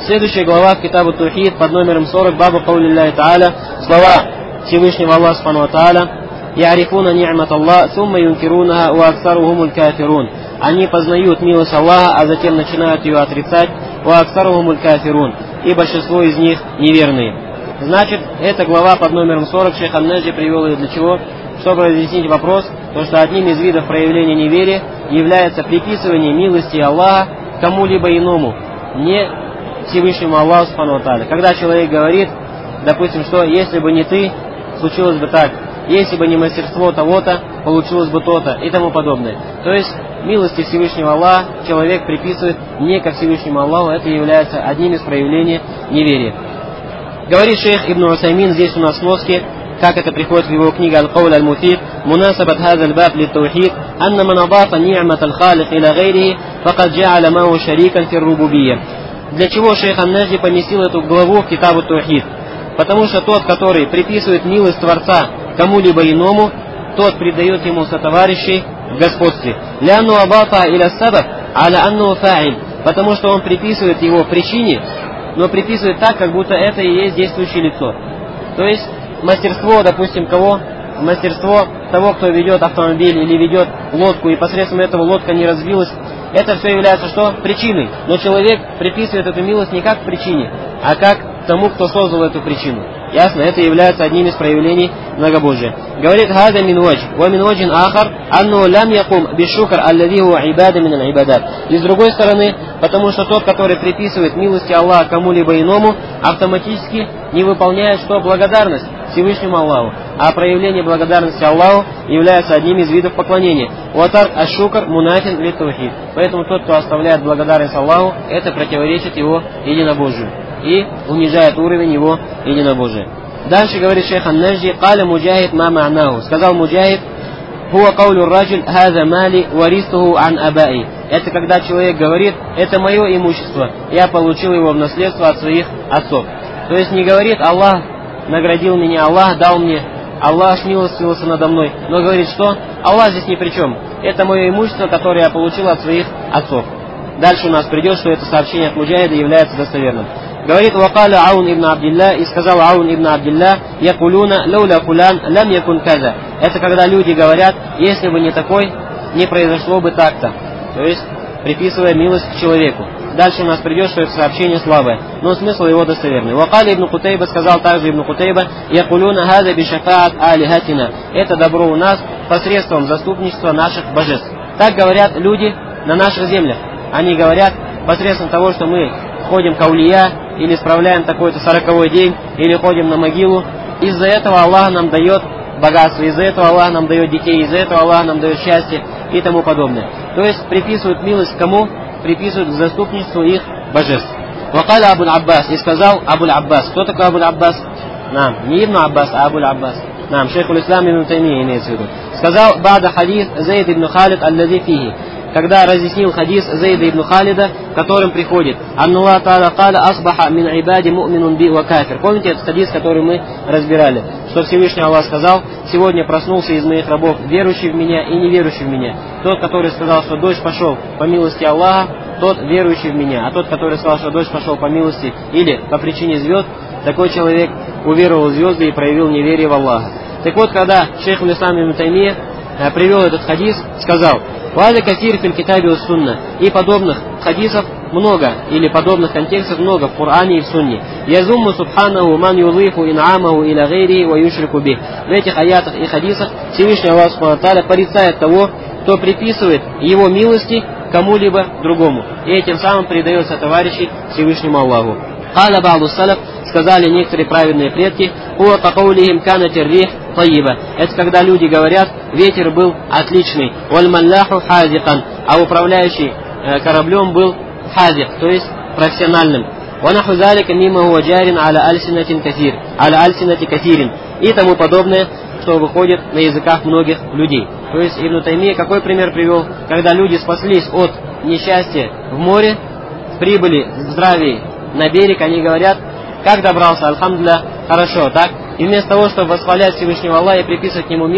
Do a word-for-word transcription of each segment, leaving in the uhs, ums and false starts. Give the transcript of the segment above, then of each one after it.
Следующая глава в Китабу Таухид под номером сорок, бабу каули Аллахи Та'аля, слова Всевышнего Аллаха Субхану ва Та'аля: «Я'рифуна ни'мат Аллах, сумма юнкирунаха, ва аксарухумуль кафирун». Они познают милость Аллаха, а затем начинают ее отрицать. «Ва аксарухумуль кафирун», и большинство из них неверные. Значит, эта глава под номером сорок шейх Ан-Наджи привел ее для чего? Чтобы разъяснить вопрос, то что одним из видов проявления неверия является приписывание милости Аллаха кому-либо иному, не Всевышнему Аллаху Субхану ва Тааля. Когда человек говорит, допустим, что если бы не ты, случилось бы так, если бы не мастерство того-то, получилось бы то-то и тому подобное. То есть милости Всевышнего Аллаха человек приписывает не ко Всевышнему Аллаху, это является одним из проявлений неверия. Говорит шейх Ибн Усаймин здесь у нас в сноске, как это приходит в его книге «Аль-Кауль аль-Муфид», «Мунасабат хаза аль-баб лит-таухид, анна ман адафа ни'мат аль-халик иля гайрихи, факад джа'аля мау шарикан фир-рубубия». Для чего шейх Ан-Наджи поместил эту главу в Китабу Таухид? Потому что тот, который приписывает милость Творца кому-либо иному, тот придает ему сотоварищей в господстве. «Лянну адафа иля сабаб аля анну фа'иль», потому что он приписывает его причине, но приписывает так, как будто это и есть действующее лицо. То есть мастерство, допустим, кого? Мастерство того, кто ведет автомобиль или ведет лодку, и посредством этого лодка не разбилась. Это все является что? Причиной. Но человек приписывает эту милость не как причине, а как тому, кто создал эту причину. Ясно? Это является одним из проявлений многобожия. Говорит: «Хада мин вадж, ва мин ваджин ахар, анну лям якум бишукр аллади хуа ибада мин аль-ибадат». И с другой стороны, потому что тот, который приписывает милости Аллаха кому-либо иному, автоматически не выполняет что? Благодарность Всевышнему Аллаху. А проявление благодарности Аллаху является одним из видов поклонения. «Уатар аш-шукр мунафин лит-таухид». Поэтому тот, кто оставляет благодарность Аллаху, это противоречит его единобожию и унижает уровень его единобожия. Дальше говорит шейх Ан-Наджи: «Каля муджахид ма ма'наху». Сказал муджахид: «Хуа каулю раджуль хаза мали варистуху ан абаи». Это когда человек говорит: «Это мое имущество, я получил его в наследство от своих отцов». То есть не говорит: «Аллах наградил меня, Аллах дал мне, Аллах смилостивился надо мной», но говорит, что Аллах здесь ни при чем. Это мое имущество, которое я получил от своих отцов. Дальше у нас придет, что это сообщение от муджахида является достоверным. Говорит: «Вакаля Аун ибн Абдилля», и сказал Аун ибн Абдилля: «Якулюна лауля фулян лям якун каза». Это когда люди говорят: «Если бы не такой, не произошло бы так-то». То есть приписывая милость к человеку. Дальше у нас придет, что это сообщение слабое, но смысл его достоверный. «Вакаля ибн Кутайба», сказал также ибн Кутайба: «Якулюна хаза бишафаат алихатина». Это добро у нас посредством заступничества наших божеств. Так говорят люди на наших землях. Они говорят посредством того, что мы ходим к аулия, или справляем такой-то сороковой день, или ходим на могилу. Из-за этого Аллах нам дает богатство, из-за этого Аллах нам дает детей, из-за этого Аллах нам дает счастье и тому подобное». То есть приписывают милость кому? Приписывают к заступничеству их божеств. «Вакаля Абуль Аббас», и сказал Абуль Аббас. Кто такой Абуль Аббас? Нам, не Ибн Аббас, а Абуль Аббас. Нам, шейхуль ислам ибн Таймия имеется в виду. Сказал: «Бада хадис Зейд ибн Халид аллади фихи», когда разъяснил хадис Зейда ибн Халида, которым приходит: «Аннуллах та'аля каля асбаха мин ибади му'минун би ва кафир». Помните этот хадис, который мы разбирали? Что Всевышний Аллах сказал: «Сегодня проснулся из моих рабов верующий в меня и неверующий в меня». Тот, который сказал, что дождь пошел по милости Аллаха, тот верующий в меня. А тот, который сказал, что дождь пошел по милости или по причине звезд, такой человек уверовал в звезды и проявил неверие в Аллаха. Так вот, когда шейх ул-Ислам ибн Таймия привел этот хадис, сказал: «Валя кафир фил китаби ус сунна». И подобных хадисов много, или подобных контекстов много в Коране и в Сунне. «Язумму субханаху ман юлифу ин'амаху иля гайри ва юшрику бих». В этих аятах и хадисах Всевышний Аллах Субхану ва Тааля порицает того, кто приписывает его милости кому-либо другому, и этим самым предается товарищей Всевышнему Аллаху. «Каля ба'ду салаф», сказали некоторые праведные предки: «Хуа каулихим канатир рих тайиба». Это когда люди говорят: ветер был отличный, «Валь малляху хазикан», а управляющий э, кораблем был хазик, то есть профессиональным. «Ванаху залика мимма хуа джарин аля альсинатин кафир, аля альсинати кафирин», и тому подобное, что выходит на языках многих людей. То есть Ибн Таймия какой пример привел? Когда люди спаслись от несчастья в море, прибыли в здравии на берег, они говорят: «Как добрался? Альхамдулилля, хорошо». Так? И вместо того, чтобы восхвалять Всевышнего Аллаха и приписывать к нему милость,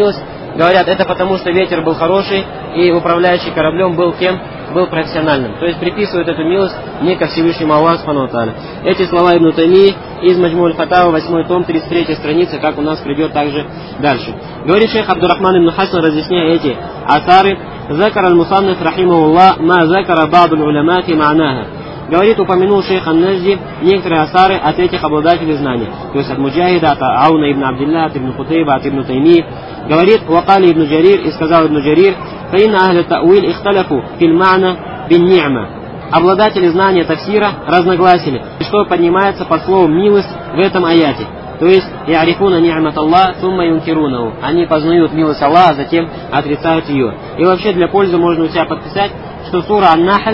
Говорят, это потому, что ветер был хороший, и управляющий кораблем был кем? Был профессиональным. То есть приписывают эту милость не ко Всевышнему Аллаху субхану ва тааля. Эти слова Ибн Таймии из Маджму аль-Фатава, восьмой том, тридцать третья страница, как у нас придет также дальше. Говорит шейх Абдурахман ибн Хасан, разъясняя эти асары: «Закар аль-Мусанниф рахимахуллах ма закара ба'ду аль-уляма фи ма'наха». Говорит, упомянул шейх ан-Наджди некоторые асары от этих обладателей знаний, то есть от Муджахида, от Ауна ибн Абдилля, от Ибн Кутейба, от Ибн Таймии. Говорит, вакали Ибн Джарир, и сказал Ибн Джарир: «Фаинна ахля та'уиль ихталяфу фил ма'на бин ни'ма». Обладатели знания тафсира разногласили, что поднимается под словом «милость» в этом аяте. То есть, «Я'рифуна ни'мат Аллах, сумма юнкирунаху». Они познают милость Аллаха, затем отрицают ее. И вообще для пользы можно у себя подписать, что сура Ан-Нахль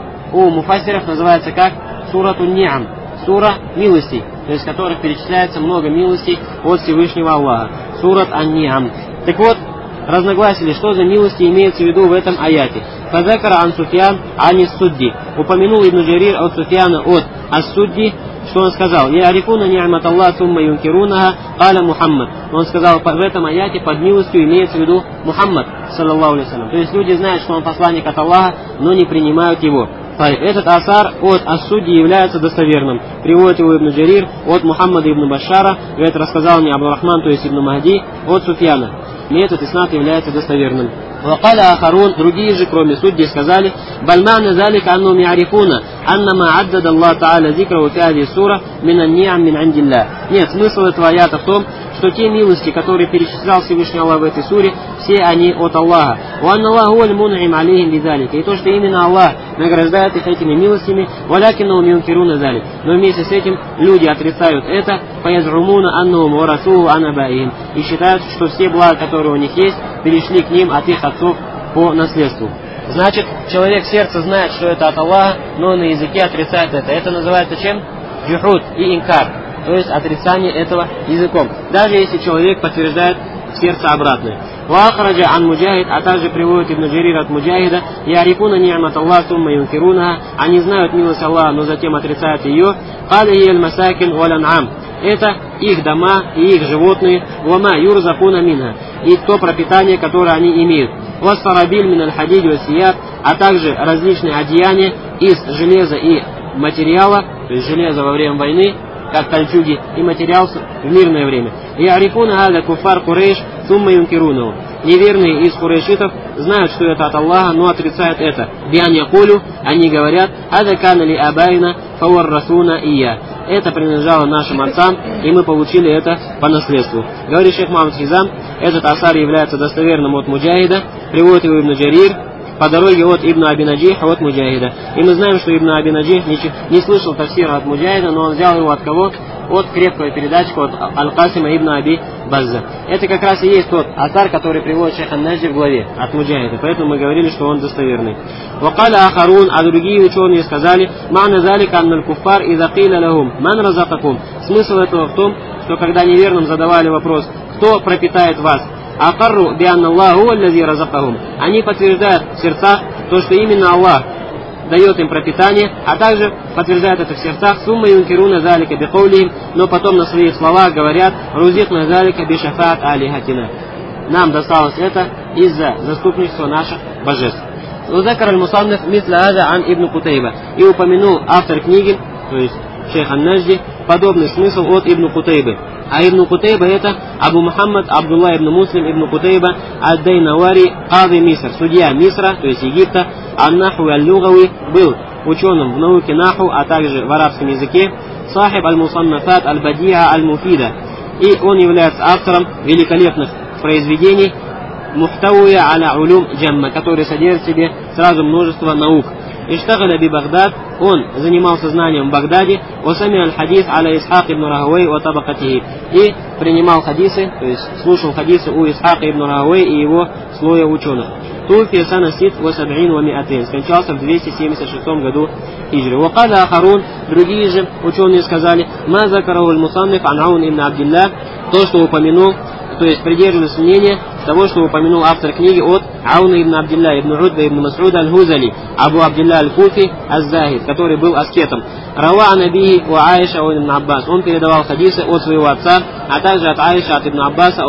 у муфассиров называется как сурату Ни'ам, сура милостей, то есть в которых перечисляется много милостей от Всевышнего Аллаха. Сурат Ан-Ни'ам. Так вот, разногласили, что за милости имеется в виду в этом аяте. Фазакара ан Суфьян ани Судди. Упомянул Ибн Джарир от Суфьяна от Ас-Судди, что он сказал: «Я'рифуна ни'мат Аллах, сумма юнкирунаха, каля Мухаммад». Он сказал, в этом аяте под милостью имеется в виду Мухаммад, саллаллаху алейхи ва саллям. То есть люди знают, что он посланник от Аллаха, но не принимают его. Этот асар от Ас-Судди является достоверным. Приводит его Ибн Джарир от Мухаммада ибн Башара, и это рассказал мне Абдурахман, то есть Ибн Махди, от Суфьяна. И этот иснад является достоверным. Вакаля Ахарун, другие же, кроме Судди, сказали: «Бальмана залик аннум я'рифуна, аннама аддад Аллах Та'аля зикра фи хази сура мин ан-ни'ам мин андилля». Нет, смысл этого аята в том, что те милости, которые перечислял Всевышний Аллах в этой суре, все они от Аллаха. «Уанна Аллаху аль-мун'им алейхим бидалика». И то, что именно Аллах награждает их этими милостями, «валякиннахум юнкируна залик». Но вместе с этим люди отрицают это, «фаязрумуна аннахум варасуху ан абаихим». И считают, что все блага, которые у них есть, перешли к ним от их отцов по наследству. Значит, человек в сердце знает, что это от Аллаха, но на языке отрицает это. Это называется чем? Джухуд и инкар. То есть отрицание этого языком. Даже если человек подтверждает в сердце обратное. Вахраджа ан Муджахид, а также приводит Ибн Джарир от Муджахида: «Я'рифуна ни'мат Аллах, сумма юнкирунаха». Они знают милость Аллаха, но затем отрицают ее. «Каля хия аль-масакин валь ан'ам». Это их дома и их животные, «вама юрзакуна минха», и то пропитание, которое они имеют. «Вассарабиль мин аль-хадид ва сияб», а также различные одеяния из железа и материала, то есть железо во время войны, как кольчуги, и материал в мирное время. «Я'рифуна хаза куфар Курейш, сумма юнкирунаху». Неверные из курейшитов знают, что это от Аллаха, но отрицают это. «Биан якулю», они говорят: «Хаза кана ли абайна фаваррасуна ия». Это принадлежало нашим отцам, и мы получили это по наследству. Говорит шейх Мухаммад Хизам, этот асар является достоверным от Муджахида, приводит его Ибн Джарир по дороге от Ибн Аби Наджиха от Муджахида. И мы знаем, что Ибн Аби Наджих не, не слышал тафсира от Муджахида, но он взял его от кого? От крепкого передатчика, от Аль-Касима Ибн Аби Базза. Это как раз и есть тот асар, который приводит шейх ан-Наджди в главе от Муджахида. Поэтому мы говорили, что он достоверный. Вакаля Ахарун, а другие ученые сказали: «Ма'на залика анналь куффар иза киля лахум ман разакакум». Смысл этого в том, что когда неверным задавали вопрос: «Кто пропитает вас?», «Акарру бианна Аллаху аллази разакахум». Они подтверждают в сердцах то, что именно Аллах дает им пропитание, а также подтверждают это в сердцах, «Сумма юнкируна залика бикаулихим», но потом на своих словах говорят: «Рузикна залика бишафаат алихатина». Нам досталось это из-за заступничества наших божеств. Закар аль-Мусанниф мисля хаза ан Ибн Кутейба. И упомянул автор книги, то есть шейх ан-Наджди, подобный смысл от Ибн Кутейбы. А Ибн Кутейба это Абу Мухаммад Абдулла ибн Муслим ибн Кутейба ад-Дайнавари Кади Миср, судья Мисра, то есть Египта, ан-Наху аль-Лугави, был ученым в науке Наху, а также в арабском языке, сахиб аль-Мусаннафат аль-Бадиа аль-Муфида. И он является автором великолепных произведений Мухтауя аля улюм джамма, который содержит в себе сразу множество наук. Иштагаля би Багдад, он занимался знанием в Багдаде, осами аль-хадис аля Исхак ибн Рахавей wa табакатихи, и принимал хадисы, то есть слушал хадисы у Исхака ибн Рахавей и его слоя ученых. Туфи сана сит ва саб'ин ва миатин, скончался в двести семьдесят шестом году хиджры. Вакаля Ахарун, другие же ученые сказали: «Ма закараху аль-Мусанниф ан Аун ибн Абдилля», то, что упомянул, то есть придерживались мнения того, что упомянул автор книги от Ауна ибн Абдилля ибн Удба ибн Мас'уда аль-Хузали, Абу Абдилля аль-Куфи аз-Захид, который был аскетом. Рава анабии у Аиша ибн Аббас, он передавал хадисы от своего отца, а также от Аиша, от ибн Аббаса, от,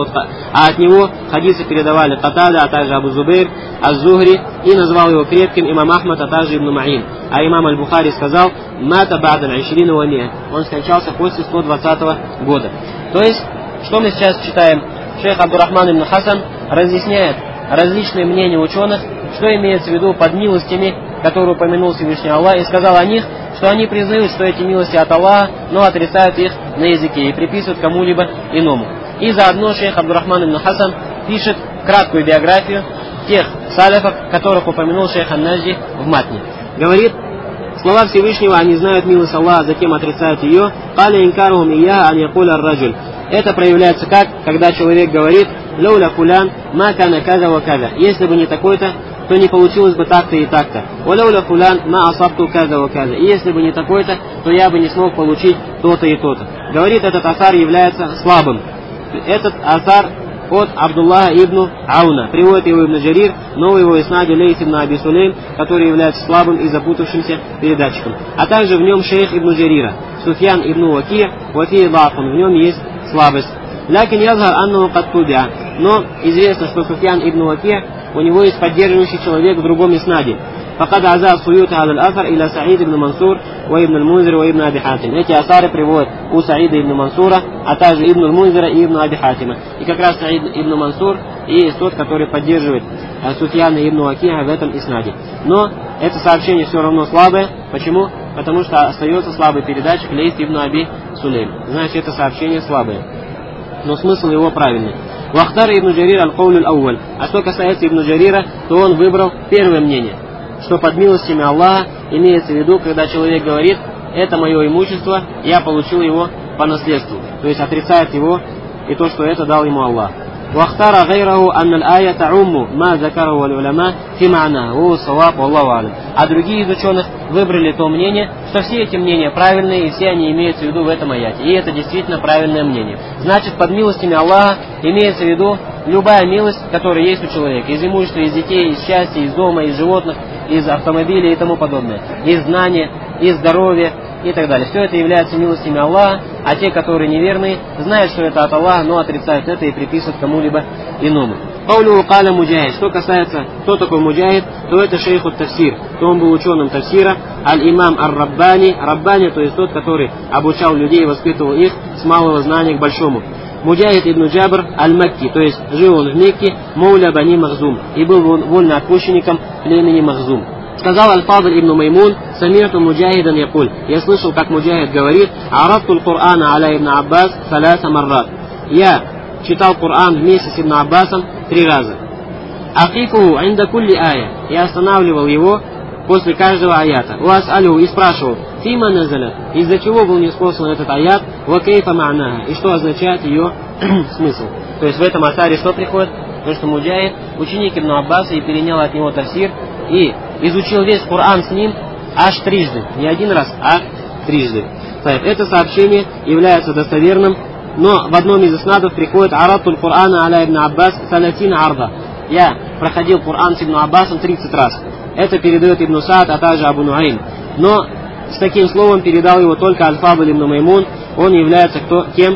а от него хадисы передавали Катада, а также Абу Зубейр, Аз-Зухри, и назвал его крепким имам Ахмад, а также Ибн Маин. А имам Аль-Бухари сказал: «Мата ба'дан айшрина ва миа». Он скончался после сто двадцатого года. То есть, что мы сейчас читаем? Шейх Абдурахман ибн Хасан разъясняет различные мнения ученых, что имеется в виду под милостями, которые упомянул Всевышний Аллах, и сказал о них, что они признают, что эти милости от Аллаха, но отрицают их на языке и приписывают кому-либо иному. И заодно шейх Абдурахман ибн Хасан пишет краткую биографию тех саляфов, которых упомянул шейх Ан-Наджди в матне. Говорит: слова Всевышнего, они знают милость Аллаха, затем отрицают ее. «Каля инкарухум ия ан якуля ар-раджуль». Это проявляется как, когда человек говорит: «Лауля фулян ма кана каза ва каза». Если бы не такой-то, то не получилось бы так-то и так-то. «Валауля фулян ма асабту каза ва каза». И если бы не такой-то, то я бы не смог получить то-то и то-то. Говорит, этот асар является слабым. Этот асар от Абдуллаха ибн Ауна. Приводит его Ибн Джарир, но его иснаде Лейс ибн Аби Сулейм, который является слабым и запутавшимся передатчиком. А также в нем шейх Ибн Джарира, Суфьян ибн Ваки, Вафи Лафун, в нем есть слабость. Лякин язгар анну каттубиа. Но известно, что Суфьян ибн Ваки, у него есть поддерживающий человек в другом иснаде. فقد عزا السيوطي هذا الأثر إلى سعيد بن منصور وابن المنذر وابن أبي حاتم. Эти асары приводят у Саида ибн Мансура, а также ибн аль-Мунзира и ибн Аби Хатима. И как раз Саид ибн Мансур и есть тот, который поддерживает Суфьяна ибн Вакиа в этом иснаде. Но это сообщение все равно слабое. Почему? Потому что остается слабый передатчик Лейс ибн Аби Сулейм. Значит, это сообщение слабое. Но смысл его правильный. Вахтар ибн Джарир аль-Кауль аль-Ауаль. А что касается ибн Джарира, то он выбрал первое мнение, что под милостями Аллаха имеется в виду, когда человек говорит: это мое имущество, я получил его по наследству. То есть отрицает его и то, что это дал ему Аллах. وَاخْتَارَ غَيْرَهُ أَنَّ الْآيَةَ تَعُمُّ مَا ذَكَرَهُ الْعُلَمَاءُ فِي مَعْنَاهُ وَهُوَ الصَّوَابُ وَاللَّهُ أَعْلَمُ. А другие из ученых выбрали то мнение, что все эти мнения правильные, и все они имеются в виду в этом аяте. И это действительно правильное мнение. Значит, под милостями Аллаха имеется в виду любая милость, которая есть у человека. Из имущества, из детей, из счастья, из дома, из животных, из автомобилей и тому подобное. Из знания, из здоровья и так далее. Все это является милостями Аллаха, а те, которые неверные, знают, что это от Аллаха, но отрицают это и приписывают кому-либо иному. Каулю каля муджахид. Что касается, кто такой муджахид, то это шейх ат-тафсир, то он был ученым тафсира, аль-имам ар-раббани. Раббани, то есть тот, который обучал людей и воспитывал их с малого знания к большому. Муджахид ибн Джабр аль-Макки, то есть жил он в Мекке, мауля бани Махзум, и был вольноотпущенником племени Махзум. Сказал Аль-Фадль ибн Маймун: «Самирту муджахидан якуль». Я слышал, как муджахид говорит: «Арадту аль-Кур'ана аля ибн Аббас саласа маррат». Я читал Коран вместе с Ибн Аббасом три раза. «Акифуху инда кулли ая». Я останавливал его после каждого аята. «Вас алю» и спрашивал: «Фима назаля», из-за чего был ниспослан этот аят, «Ва кейфа ма'наха», и что означает ее смысл. То есть в этом асаре что приходит? Потому что муджахид ученик Ибн Аббаса и перенял от него тафсир и изучил весь Коран с ним аж трижды. Не один раз, а трижды. Это сообщение является достоверным, но в одном из иснадов приходит: «Арадтуль Кур'ана аля ибн Аббас салатина арда». Я проходил Коран с Ибн Аббасом тридцать раз. Это передает Ибн Саад, а также Абу Нуайм. Но с таким словом передал его только Аль-Фадль ибн Маймун. Он является кто, тем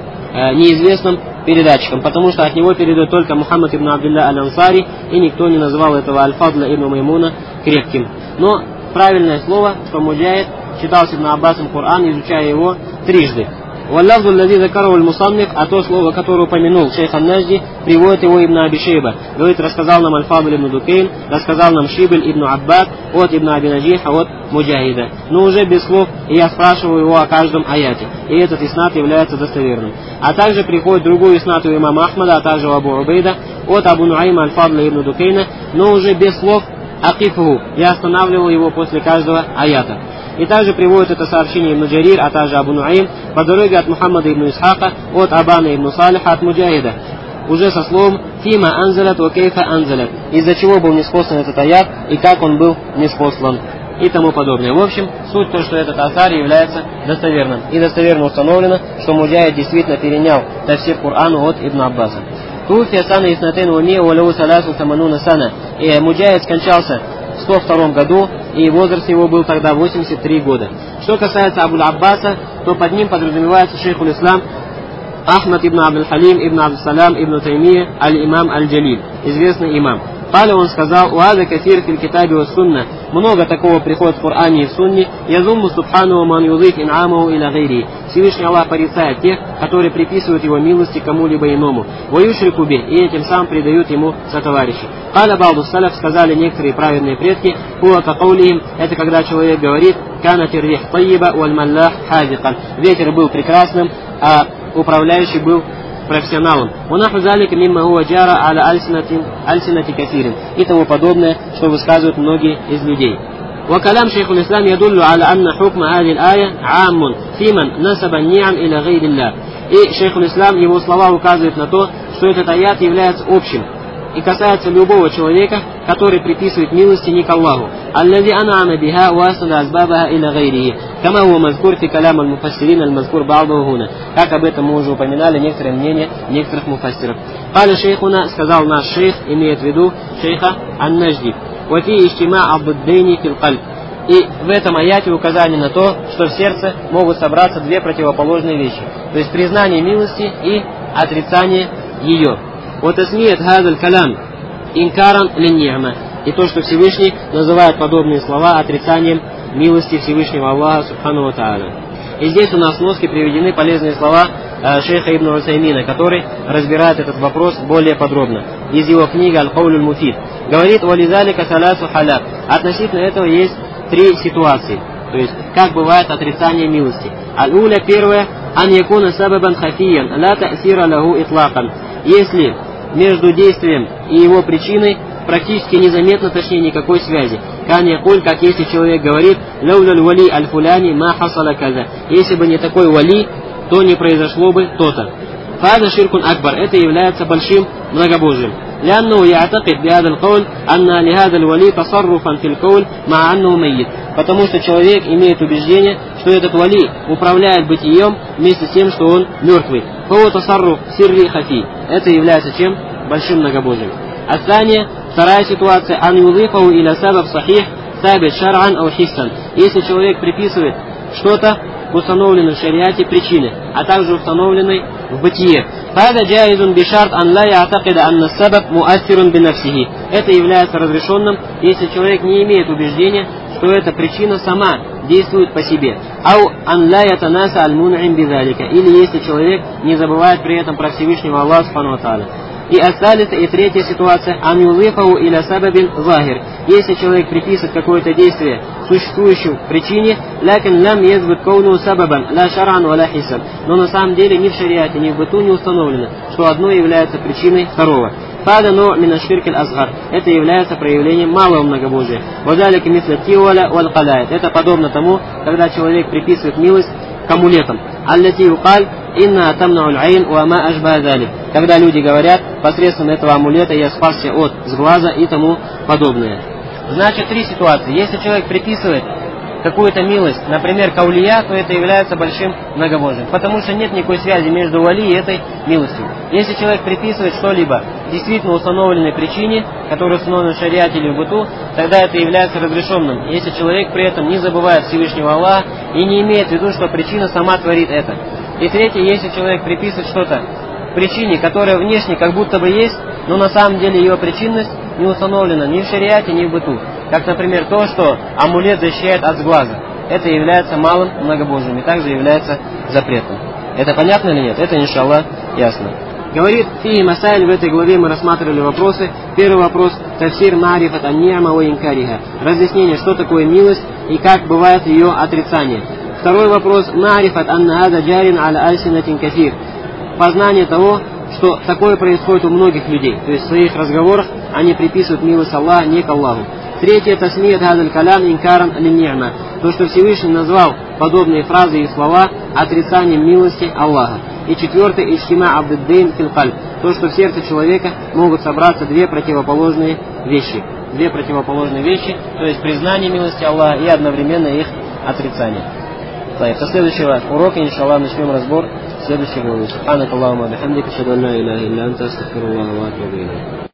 э, неизвестным передатчиком, потому что от него передает только Мухаммад ибн Абдилля аль-Ансари, и никто не называл этого Аль-Фадля ибн Маймуна крепким. Но правильное слово, что муджахид читал с Ибн Аббасом Коран, изучая его трижды. «Валлафзу аллади закараху аль-мусанниф», а то слово, которое упомянул шейх Ан-Наджди, приводит его Ибн Аби Шейба. Говорит, рассказал нам Аль-Фадль ибн Дукейн, рассказал нам Шибль ибн Аббад от Ибн Аби Наджиха, от муджахида. Но уже без слов, и я спрашиваю его о каждом аяте. И этот иснад является достоверным. А также приходит другой иснад у имама Ахмада, а также у Абу Убейда, от Абу Нуайма Аль-Фадля ибн Дукейна, но уже без слов «Акифуху». Я останавливал его после каждого аята. И также приводит это сообщение Ибн Джарир, а также Абу Нуайм по дороге от Мухаммада ибн Исхака, от Абана ибн Салиха, от муджахида, уже со словом «Фима анзалят ва кейфа анзалят», из-за чего был ниспослан этот аят и как он был ниспослан и тому подобное. В общем, суть то, что этот асар является достоверным. И достоверно установлено, что муджахид действительно перенял тафсир Корану от Ибн Аббаса. Туфия сана иснатейн ва миа ва лау саласу самануна сана. И муджахид скончался в сто втором году, и возраст его был тогда восемьдесят три года. Что касается Абу Аббаса, то под ним подразумевается шейхуль ислам Ахмад ибн Абдул-Халим ибн Абдул-Салам ибн Таймия аль-Имам аль-Джалиль, известный имам. Каля, он сказал: «Уада кафир фил китаби ва сунна». Много такого приходит в Коране и в Сунне. «Язумму субхану ман юдиф ин'амаху иля гайри». Всевышний Аллах порицает тех, которые приписывают его милости кому-либо иному. «Ва юшрику бих», и этим самым придают ему сотоварищи. Каля ба'ду салаф, сказали некоторые праведные предки: «Хуа каулихим», это когда человек говорит: «Канат рих тайиба валь маллах хазикан». Ветер был прекрасным, а управляющий был профессионалом. И тому подобное, что высказывают многие из людей. وكلام شيخ الإسلام يدل على أن حكم هذه الآية عام في من نسب النعم إلى غير الله. И шейх аль-Ислам, его слова указывают на то, что этот аят является общим и касается любого человека, который приписывает милости не к Аллаху. الذي أنعم بها وأسند أسبابها إلى غيره كما هو مذكور في كلام المفسرين المذكور بعضه هنا. Как об этом мы уже упоминали некоторые мнения некоторых муфассиров. قال шейхуна, сказал наш шейх, имеет в виду шейха ан-Нажди: وفي اجتماع الضدين في القلب. И в этом аяте указание на то, что в сердце могут собраться две противоположные вещи, то есть признание милости и отрицание ее. Вот осмеет хазаль калям инкаран линьяма. И то, что Всевышний называет подобные слова отрицанием милости Всевышнего Аллаха субхану ва тааля. И здесь у нас в носке приведены полезные слова э, шейха Ибн Усаймина, который разбирает этот вопрос более подробно. Из его книги «Аль-Каулюль Муфид». Говорит: «Вализалика саласу халят». Относительно этого есть три ситуации. То есть, как бывает отрицание милости. Аль-Уля, первое: «Ан якуна сабабан хафиян, ла та'сира лаху итлакан». Если между действием и его причиной практически незаметно, точнее, никакой связи. Кан якуль, как если человек говорит: «Лауляль вали аль-фуляни ма хасала каза». Если бы не такой вали, то не произошло бы то-то. Фаза ширкун акбар, это является большим многобожием. لأنه يعتقد بهذا القول أن لهذا الولي تصرفا في الكون مع أنه ميت. Потому что человек имеет убеждение, что этот вали управляет бытием вместе с тем, что он мертвый. Фау тасарруф сирри хафи. Это является чем? Большим многобожием. Асания, вторая ситуация: ан юдифаху иля сабаб сахих сабит шар'ан ау хиссан. Если человек приписывает что-то установленной в шариате причины, а также установленной в бытие. Это является разрешенным, если человек не имеет убеждения, что эта причина сама действует по себе. Или если человек не забывает при этом про Всевышнего Аллаха субхану ва тааля. И остались и третья ситуация: ан юлифаху иля сабабин захир. Если человек приписывает какое-то действие существующей причине, лакин лам язбут кауну сабабан ла шар'ан ва ла хисаб. Но на самом деле ни в шариате, ни в быту не установлено, что одно является причиной второго. Фада но мина ширкиль азгар. Это является проявлением малого многобожия. Вадалика мисля тиуаля валь калает. Это подобно тому, когда человек приписывает милость к амулетам. Аллати юкаль инна тамнауль айн ва ма ажба залик. Когда люди говорят: посредством этого амулета я спасся от сглаза и тому подобное. Значит, три ситуации. Если человек приписывает какую-то милость, например, к аулия, то это является большим многобожием, потому что нет никакой связи между вали и этой милостью. Если человек приписывает что-либо действительно установленной причине, которая установлена в шариате или в быту, тогда это является разрешенным, если человек при этом не забывает Всевышнего Аллаха и не имеет в виду, что причина сама творит это. И третье: если человек приписывает что-то причине, которая внешне как будто бы есть, но на самом деле ее причинность не установлена ни в шариате, ни в быту. Как, например, то, что амулет защищает от сглаза. Это является малым многобожием и также является запретным. Это понятно или нет? Это, иншаллах, ясно. Говорит фи масайль, в этой главе мы рассматривали вопросы. Первый вопрос: тафсир марифат ан-ни'ма ва инкариха. Разъяснение, что такое милость и как бывает ее отрицание. Второй вопрос: марифат анна хаза джарин аля альсинатин кафир. Познание того, что такое происходит у многих людей. То есть в своих разговорах они приписывают милость Аллаха не к Аллаху. Третье: тасмият хазаль калям инкаран линьяма. То, что Всевышний назвал подобные фразы и слова отрицанием милости Аллаха. И четвертое: иджтима абддейн фил кальб. То, что в сердце человека могут собраться две противоположные вещи. Две противоположные вещи, то есть признание милости Аллаха и одновременно их отрицание. Со следующего урока, иншаллах, начнем разбор следующей главы. Субханак Аллахумма бихамдика, ашхаду ан ла иляха илля анта, астагфируллаха ва атубу илейх.